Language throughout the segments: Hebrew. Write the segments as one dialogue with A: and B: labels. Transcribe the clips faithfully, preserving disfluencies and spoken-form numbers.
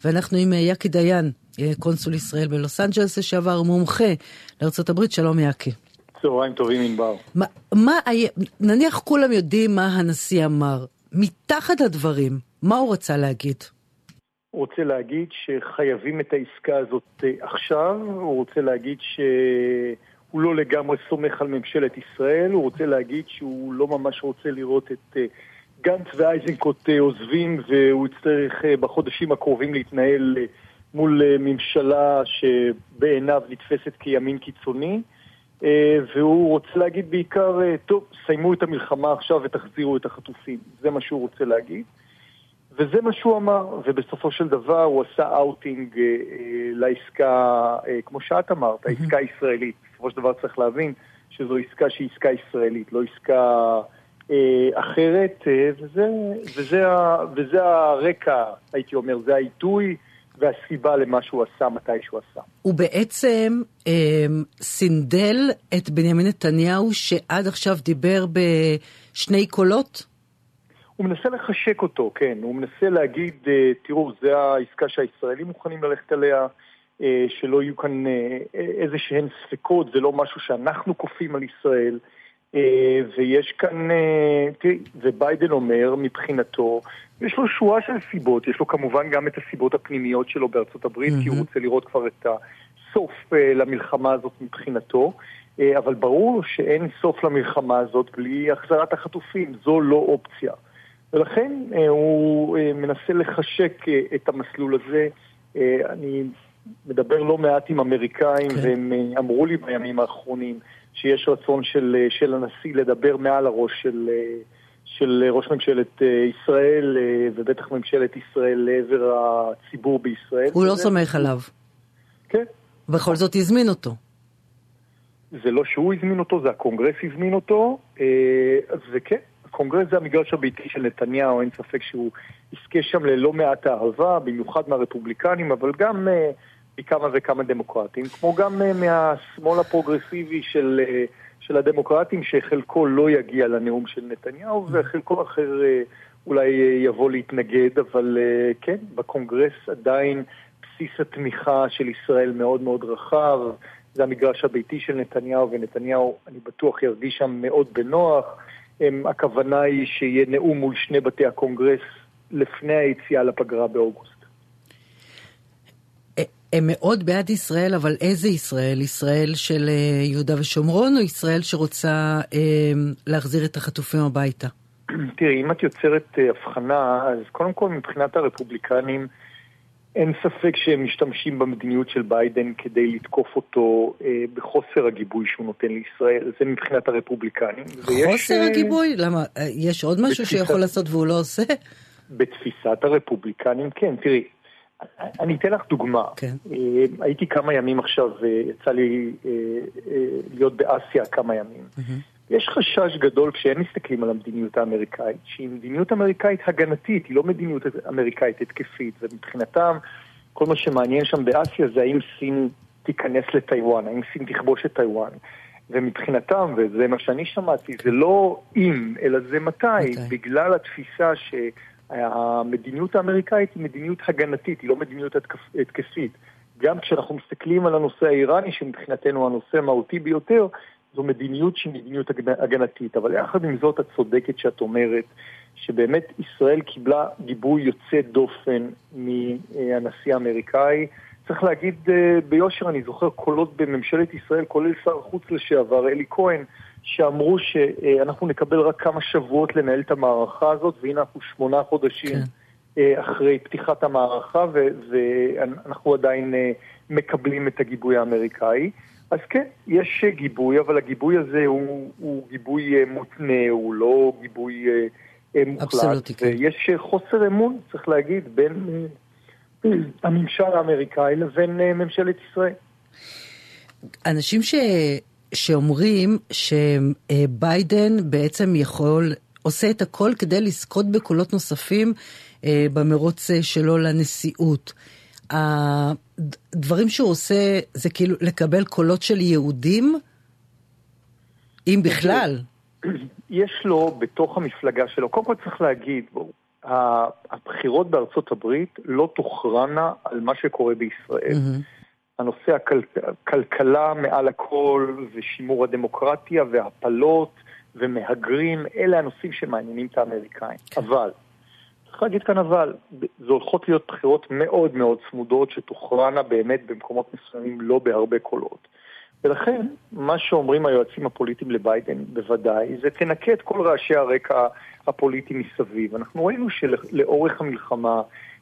A: ואנחנו עם יקי דיין, קונסול ישראל בלוס אנג'לס, שעבר מומחה לארצות הברית. שלום יקי.
B: צהריים טובים ענבר.
A: מה, מה, נניח כולם יודעים מה הנשיא אמר, מתחת לדברים, מה הוא רצה להגיד?
B: הוא רוצה להגיד שחייבים את העסקה הזאת עכשיו, הוא רוצה להגיד שהוא לא לגמרי סומך על ממשלת ישראל, הוא רוצה להגיד שהוא לא ממש רוצה לראות את גנץ ואייזנקוט עוזבים, והוא יצטרך בחודשים הקרובים להתנהל מול ממשלה שבעיניו נתפסת כימין קיצוני, והוא רוצה להגיד בעיקר, טוב, סיימו את המלחמה עכשיו ותחזירו את החטופים. זה מה שהוא רוצה להגיד. וזה מה שהוא אמר, ובסופו של דבר הוא עשה אאוטינג אה, לעסקה, אה, כמו שאת אמרת, העסקה הישראלית. בסופו של דבר צריך להבין שזו עסקה שהיא עסקה ישראלית, לא עסקה אה, אחרת, אה, וזה, וזה, וזה הרקע, הייתי אומר, זה העיתוי והסיבה למה שהוא עשה, מתי שהוא עשה.
A: הוא בעצם אה, סינדל את בנימין נתניהו שעד עכשיו דיבר בשני קולות?
B: הוא מנסה לחשק אותו, כן. הוא מנסה להגיד, תראו, זה העסקה שהישראלים מוכנים ללכת עליה, שלא יהיו כאן איזה שהן ספקות, זה לא משהו שאנחנו כופים על ישראל, ויש כאן, תראי, וביידן אומר מבחינתו, יש לו שורה של סיבות, יש לו כמובן גם את הסיבות הפנימיות שלו בארצות הברית, mm-hmm. כי הוא רוצה לראות כבר את הסוף למלחמה הזאת מבחינתו, אבל ברור שאין סוף למלחמה הזאת בלי החזרת החטופים, זו לא אופציה. ולכן הוא מנסה לחשק את המסלול הזה. אני מדבר לא מעט עם אמריקאים, okay. והם אמרו לי בימים האחרונים שיש רצון של, של הנשיא לדבר מעל הראש של, של ראש ממשלת ישראל, ובטח ממשלת ישראל לעבר הציבור בישראל.
A: הוא לא סומך עליו.
B: כן.
A: בכל זאת הזמין אותו.
B: זה לא שהוא הזמין אותו, זה הקונגרס הזמין אותו, וכן. הקונגרס זה המגרש הביתי של נתניהו, אין ספק שהוא עסקה שם ללא מעט אהבה, במיוחד מהרפובליקנים, אבל גם uh, מכמה וכמה דמוקרטים, כמו גם uh, מהשמאל הפרוגרסיבי של, uh, של הדמוקרטים, שחלקו לא יגיע לנאום של נתניהו, וחלקו אחר uh, אולי uh, יבוא להתנגד, אבל uh, כן, בקונגרס עדיין בסיס התמיכה של ישראל מאוד מאוד רחב, זה המגרש הביתי של נתניהו, ונתניהו, אני בטוח, ירגיש שם מאוד בנוח. הכוונה היא שיהיה נאום מול שני בתי הקונגרס לפני היציאה לפגרה באוגוסט.
A: הם מאוד בעד ישראל, אבל איזה ישראל? ישראל של יהודה ושומרון או ישראל שרוצה להחזיר את החטופים הביתה?
B: תראי, אם את יוצרת הבחנה, אז קודם כל מבחינת הרפובליקנים, אין ספק שהם משתמשים במדיניות של ביידן כדי לתקוף אותו אה, בחוסר הגיבוי שהוא נותן לישראל. זה מבחינת הרפובליקנים.
A: חוסר ויש, הגיבוי? למה? יש עוד משהו בתפיסת, שיכול לעשות והוא לא עושה?
B: בתפיסת הרפובליקנים, כן. תראי, אני אתן לך דוגמה. כן. אה, הייתי כמה ימים עכשיו, יצא לי אה, אה, להיות באסיה כמה ימים. Mm-hmm. יש חשש גדול כשהם מסתכלים על המדיניות האמריקאית, שהיא מדיניות אמריקאית הגנתית, היא לא מדיניות אמריקאית התקפית, ומבחינתם כל מה שמעניין שם באסיה זה האם סין תיכנס לטיואן, האם סין תכבוש את טיואן, ומבחינתם, וזה מה שאני שמעתי, זה לא אם, אלא זה מתי, okay. בגלל התפיסה שהמדיניות האמריקאית היא מדיניות הגנתית, היא לא מדיניות התקפית. גם כשאנחנו מסתכלים על הנושא האיראני, שמבחינתנו הנושא מהותי ביותר, זו מדיניות שהיא מדיניות הגנתית, אבל יחד עם זאת את צודקת שאת אומרת שבאמת ישראל קיבלה גיבוי יוצא דופן מהנשיא האמריקאי. צריך להגיד ביושר, אני זוכר קולות בממשלת ישראל, כולל שר החוץ לשעבר, אלי כהן, שאמרו שאנחנו נקבל רק כמה שבועות לנהל את המערכה הזאת, והנה אנחנו שמונה חודשים כן. אחרי פתיחת המערכה, ואנחנו עדיין מקבלים את הגיבוי האמריקאי. אז כן, יש גיבוי, אבל הגיבוי הזה הוא, הוא גיבוי מותנה, הוא לא גיבוי מוחלט. ויש חוסר אמון, צריך להגיד, בין הממשל האמריקאי לבין ממשלת ישראל.
A: אנשים ש... שאומרים שביידן בעצם יכול, עושה את הכל כדי לזכות בקולות נוספים במרוץ שלו לנשיאות. הדברים שהוא עושה זה כאילו לקבל קולות של יהודים, אם בכלל.
B: יש לו בתוך המפלגה שלו, קודם כל צריך להגיד, בואו, הבחירות בארצות הברית לא תוכרנה על מה שקורה בישראל. Mm-hmm. הנושא הכלכלה מעל הכל, ושימור הדמוקרטיה, והפלות, ומהגרים, אלה הנושאים שמעניינים את האמריקאים. Okay. אבל, צריך להגיד כאן אבל, זו הולכות להיות בחירות מאוד מאוד צמודות, שתוכרנה באמת במקומות מסוימים לא בהרבה קולות. ולכן, מה שאומרים היועצים הפוליטיים לביידן בוודאי, זה תנקה את כל רעשי הרקע הפוליטי מסביב. אנחנו ראינו שלאורך המלחמה,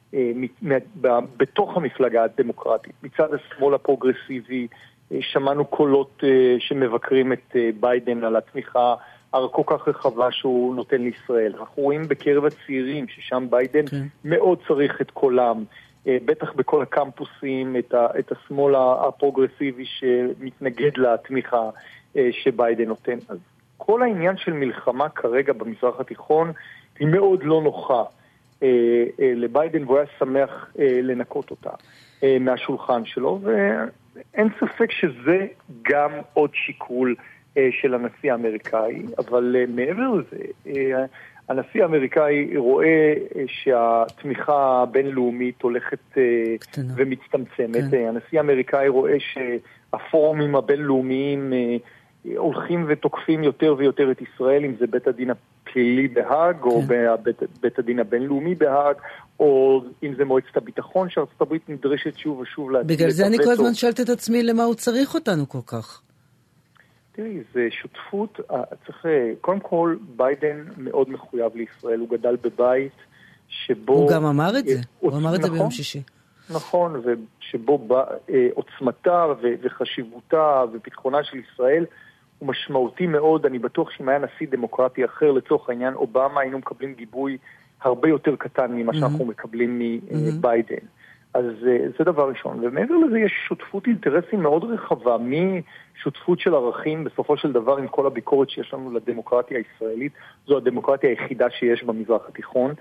B: בתוך המפלגה הדמוקרטית, מצד השמאל הפרוגרסיבי, שמענו קולות שמבקרים את ביידן על התמיכה כל כך רחבה שהוא נותן לישראל. אנחנו רואים בקרב הצעירים ששם ביידן okay. מאוד צריך את קולם, בטח בכל הקמפוסים, את, ה, את השמאל הפרוגרסיבי שמתנגד לתמיכה שביידן נותן. אז כל העניין של מלחמה כרגע במזרח התיכון היא מאוד לא נוחה לביידן, והוא היה שמח לנקות אותה מהשולחן שלו, ואין ספק שזה גם עוד שיקול של הנשיא האמריקאי, אבל מעבר לזה, הנשיא האמריקאי רואה שהתמיכה הבינלאומית הולכת קטנה. ומצטמצמת. כן. הנשיא האמריקאי רואה שהפורומים הבינלאומיים הולכים ותוקפים יותר ויותר את ישראל, אם זה בית הדין הפלילי בהאג, כן. או בית, בית הדין הבינלאומי בהאג, או אם זה מועצת הביטחון, שארצות הברית נדרשת שוב ושוב להציג.
A: בגלל זה אני כל הזמן שואלת את עצמי למה הוא צריך אותנו כל כך.
B: תראי, זה שותפות, צריך, קודם כל, ביידן מאוד מחויב לישראל, הוא גדל בבית שבו...
A: הוא גם אמר את זה, הוא אמר את זה ביום שישי.
B: נכון, ושבו עוצמתה וחשיבותה וביטחונה של ישראל הוא משמעותי מאוד. אני בטוח שאם היה נשיא דמוקרטי אחר, לצורך העניין אובמה, היינו מקבלים גיבוי הרבה יותר קטן ממה שאנחנו מקבלים מביידן. אז זה דבר ראשון. ומעבר לזה יש שותפות אינטרסים מאוד רחבה, משותפות של ערכים, בסופו של דבר עם כל הביקורת שיש לנו לדמוקרטיה הישראלית, זו הדמוקרטיה היחידה שיש במזרח התיכון,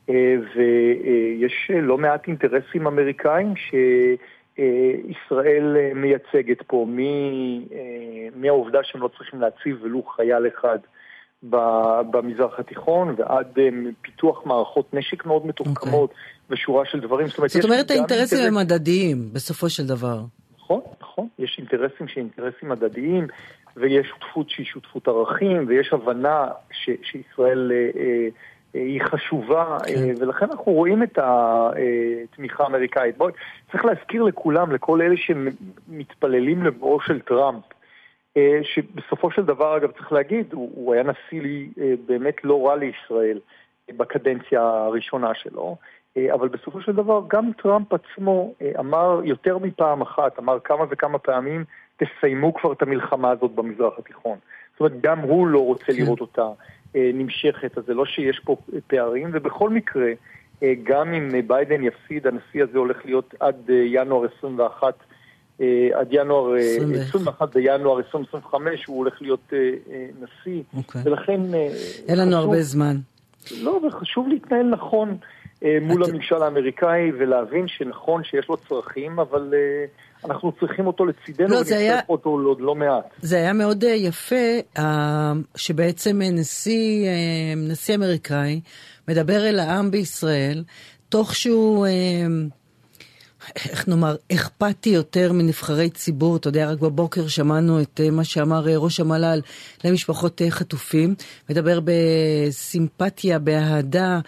B: ויש לא מעט אינטרסים אמריקאים שישראל מייצגת פה, מהעובדה שהם לא צריכים להציב ולו חייל אחד במזרח התיכון, ועד פיתוח מערכות נשק מאוד מתוחכמות, okay. ושורה של דברים.
A: זאת אומרת, זאת אומרת האינטרסים הם מדדיים, בסופו של דבר.
B: נכון, נכון. יש אינטרסים שהם אינטרסים מדדיים, ויש שותפות שהיא שותפות ערכים, ויש הבנה ש, שישראל אה, אה, היא חשובה, okay. אה, ולכן אנחנו רואים את התמיכה האמריקאית. בואי, צריך להזכיר לכולם, לכל אלה שמתפללים לבואו של טראמפ, שבסופו של דבר, אגב, צריך להגיד, הוא, הוא היה נשיא לי באמת לא רע לישראל בקדנציה הראשונה שלו, אבל בסופו של דבר גם טראמפ עצמו אמר יותר מפעם אחת, אמר כמה וכמה פעמים, תסיימו כבר את המלחמה הזאת במזרח התיכון. זאת אומרת, גם הוא לא רוצה לראות אותה נמשכת, אז זה לא שיש פה פערים, ובכל מקרה, גם אם ביידן יפסיד, הנשיא הזה הולך להיות עד ינואר עשרים ואחת, עד ינואר, עשרים ואחד בינואר עשרים עשרים וחמש הוא הולך להיות נשיא, ולכן...
A: אין לנו הרבה זמן.
B: לא, וחשוב להתנהל נכון מול הממשל האמריקאי, ולהבין שנכון שיש לו צרכים, אבל אנחנו צריכים אותו לצידנו, ונצטרך אותו עוד לא מעט.
A: זה היה מאוד יפה, שבעצם נשיא, נשיא אמריקאי מדבר אל העם בישראל, תוך שהוא... איך נאמר, אכפתי יותר מנבחרי ציבור. אתה יודע, רק בבוקר שמענו את מה שאמר ראש המל"ל למשפחות חטופים, מדבר בסימפתיה, באהדה,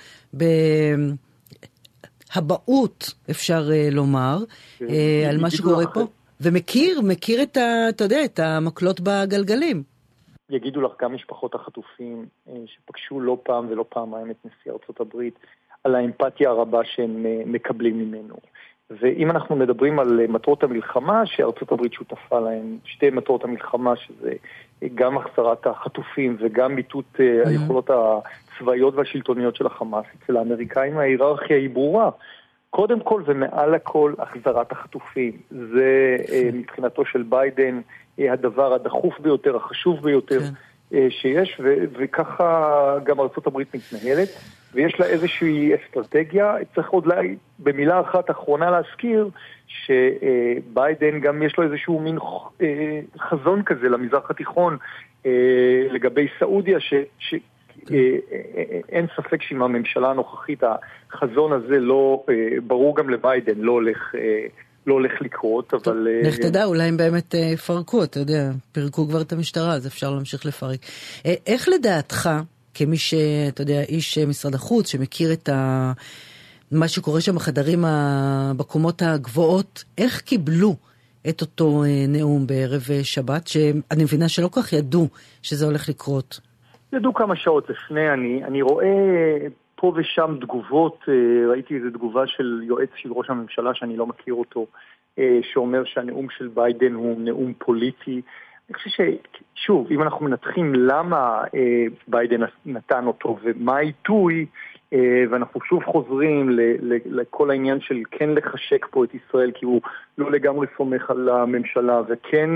A: בהבאות, אפשר לומר, על מה שקורה פה, ומכיר, מכיר את, ה, אתה יודע, את המקלות בגלגלים.
B: יגידו לך גם משפחות החטופים, שפגשו לא פעם ולא פעמיים את נשיא ארצות הברית, על האמפתיה הרבה שהם מקבלים ממנו. ואם אנחנו מדברים על מטרות המלחמה, שארצות הברית שותפה להן, שתי מטרות המלחמה, שזה גם החזרת החטופים וגם מיטוט mm-hmm. היכולות הצבאיות והשלטוניות של החמאס, אצל האמריקאים ההיררכיה היא ברורה. קודם כל ומעל הכל החזרת החטופים. זה mm-hmm. מבחינתו של ביידן הדבר הדחוף ביותר, החשוב ביותר mm-hmm. שיש, ו- וככה גם ארצות הברית מתנהלת. ויש לה איזושהי אסטרטגיה. צריך עוד לה, במילה אחת אחרונה להזכיר, שביידן גם יש לו איזשהו מין חזון כזה למזרח התיכון, לגבי סעודיה, ש, ש, אין ספק שעם הממשלה הנוכחית החזון הזה לא, ברור גם לביידן, לא הולך, לא הולך לקרות, אבל...
A: לך תדע, אולי הם באמת יפרקו, אתה יודע, פירקו כבר את המשטרה, אז אפשר להמשיך לפרק. איך לדעתך, כמי שאתה יודע, איש משרד החוץ, שמכיר את ה... מה שקורה שם בחדרים בקומות הגבוהות, איך קיבלו את אותו נאום בערב שבת, שאני מבינה שלא כך ידעו שזה הולך לקרות?
B: ידעו כמה שעות לפני, אני, אני רואה פה ושם תגובות, ראיתי איזו תגובה של יועץ של ראש הממשלה שאני לא מכיר אותו, שאומר שהנאום של ביידן הוא נאום פוליטי. אני חושב ששוב, אם אנחנו מנתחים למה ביידן נתן אותו ומה העיתוי, ואנחנו שוב חוזרים לכל העניין של כן לחשק פה את ישראל, כי הוא לא לגמרי סומך על הממשלה, וכן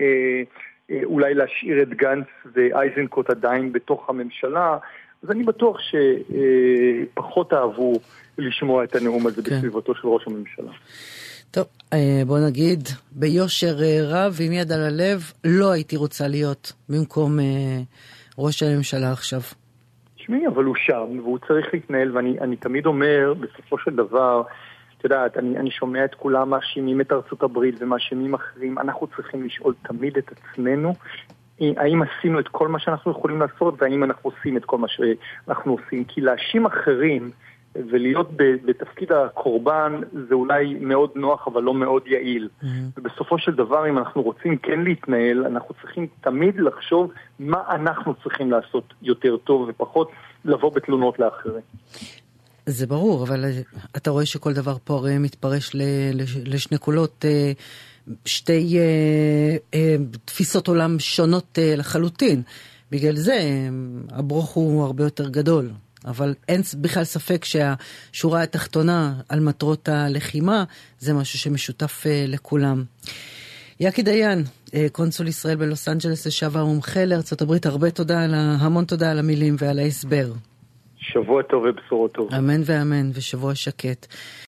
B: אולי להשאיר את גנץ ואייזנקוט עדיין בתוך הממשלה, אז אני בטוח שפחות אהבו לשמוע את הנאום הזה בסביבתו של ראש הממשלה.
A: טוב, בוא נגיד, ביושר רב עם יד על הלב, לא הייתי רוצה להיות במקום ראש הממשלה עכשיו.
B: שמי, אבל הוא שם, והוא צריך להתנהל, ואני אני תמיד אומר, בסופו של דבר, אתה יודעת, אני, אני שומע את כולם מאשימים את ארצות הברית ומאשימים אחרים, אנחנו צריכים לשאול תמיד את עצמנו, האם עשינו את כל מה שאנחנו יכולים לעשות, והאם אנחנו עושים את כל מה שאנחנו עושים, כי להאשים אחרים ולהיות בתפקיד הקורבן זה אולי מאוד נוח אבל לא מאוד יעיל. Mm-hmm. ובסופו של דבר אם אנחנו רוצים כן להתנהל, אנחנו צריכים תמיד לחשוב מה אנחנו צריכים לעשות יותר טוב ופחות לבוא בתלונות לאחרים.
A: זה ברור, אבל אתה רואה שכל דבר פה הרי מתפרש לשני קולות, שתי תפיסות עולם שונות לחלוטין. בגלל זה הברוך הוא הרבה יותר גדול. אבל אין בכלל ספק שהשורה התחתונה על מטרות הלחימה זה משהו שמשותף לכולם. יקי דיין, קונסול ישראל בלוס אנג'לס, לשעבר מומחה לארצות הברית, הרבה תודה, המון תודה על המילים ועל ההסבר.
B: שבוע טוב ובשורות טוב.
A: אמן ואמן, ושבוע שקט.